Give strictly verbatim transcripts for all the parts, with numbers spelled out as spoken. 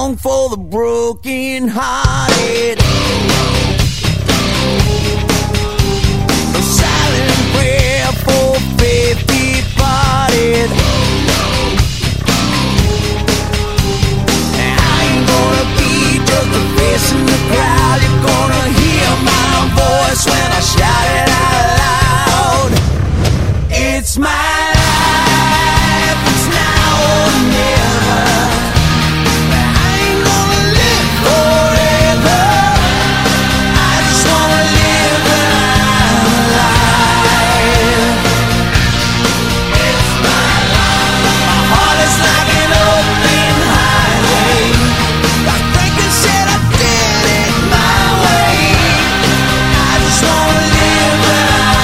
song for the broken hearted. A silent prayer for faith departed. And I ain't gonna be just a face in the crowd. You're gonna hear my voice when I shout it out loud. It's my life, it's now or never. I ain't gonna live forever. I just wanna live my life. It's my life. My heart is like an open highway. Like Franklin said, I did it my way. I just wanna live my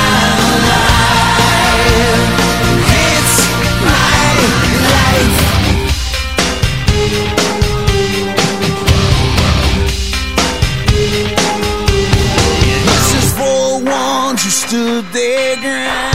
life. It's my life. This is for ones who stood their ground.